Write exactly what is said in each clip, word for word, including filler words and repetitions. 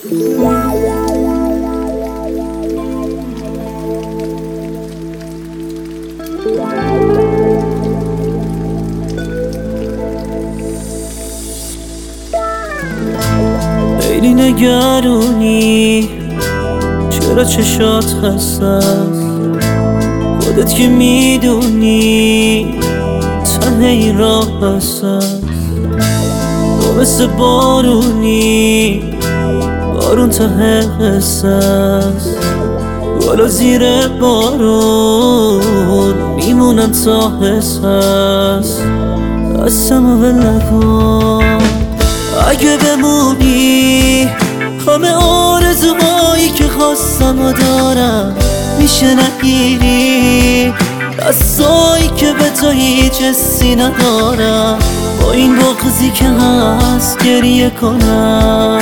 خیلی نگرونی چرا چشات خسته است، خودت که میدونی ته این راه هست. تو مثل بارونی، بارون ته قصه است. بالا زیر بارون میمونم تا حس هست. دستمو ول نکن اگه بمونی، همه آرزوهایی که خواستم و دارم میشه نگیری. دستایی که به تو هیچ حسی ندارم، با این بغضی که هست گریه کنم.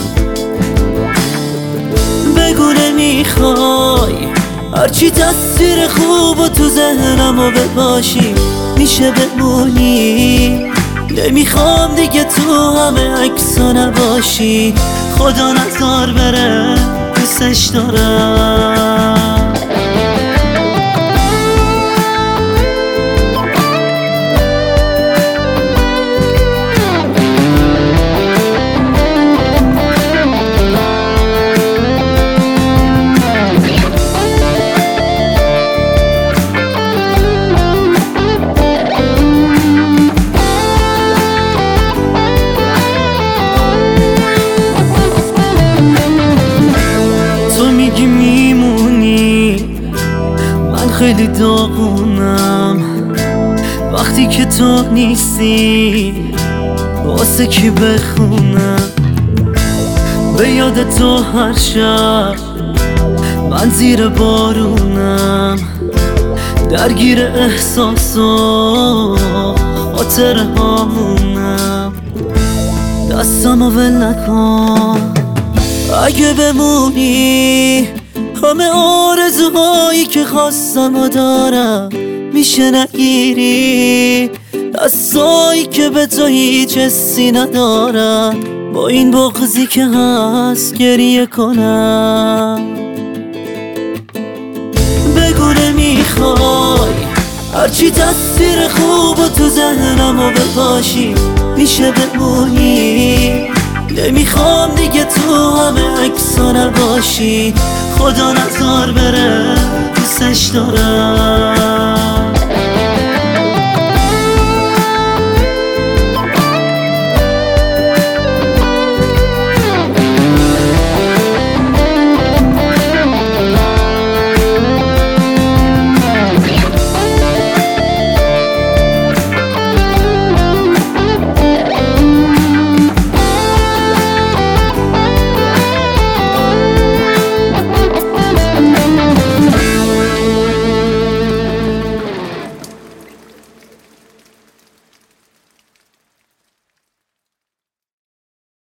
بگو نمیخوای هرچی تصویر خوب و تو ذهنمو بباشی میشه بمونی. نمیخوام دیگه تو همه عکسا نباشی، خدا نذار بره دوستش دارم. خیلی داغونم وقتی که تو نیستی، واسه کی بخونم به یاد تو هر شب. من زیر بارونم درگیر احساس و خاطر هامونم. دستمو ول نکن اگه بمونی، همه آرزوهایی که خواستم و دارم میشه نگیری. دستایی که به تو هیچ حسی ندارم، با این بغضی که هست گریه کنم. بگو نمیخوای هرچی تصویر خوب و تو ذهنمو بپاشی میشه بمونی. نمیخوام دیگه تو همه عکسا نباشی، خدا نذار بره دوستش دارم.